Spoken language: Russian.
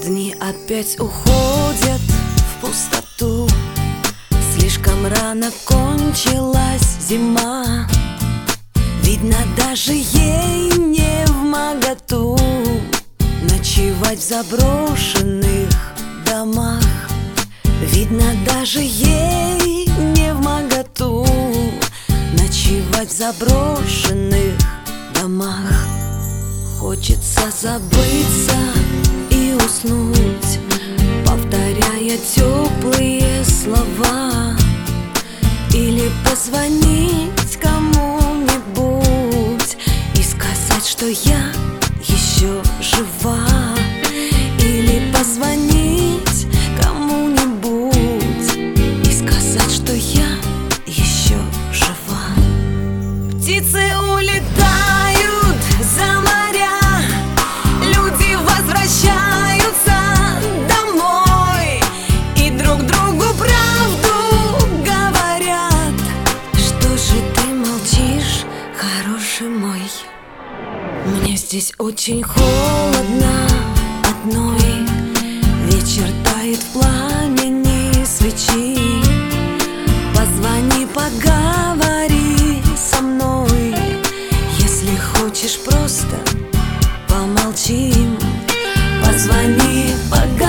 Дни опять уходят в пустоту. Слишком рано кончилась зима. Видно, даже ей не вмоготу ночевать в заброшенных домах. Видно, даже ей не вмоготу ночевать в заброшенных домах. Хочется забыться и уснуть, повторяя теплые слова, или позвонить кому-нибудь и сказать, что я еще жива. Или позвонить кому-нибудь и сказать, что я еще жива. Птицы улетают за моря, люди возвращаются домой и друг другу правду говорят. Что же ты молчишь, хороший мой? Мне здесь очень холодно одной. Вечер тает в пламени свечи. Позвони, поговори со мной. Если хочешь, просто помолчим. Позвони, поговори.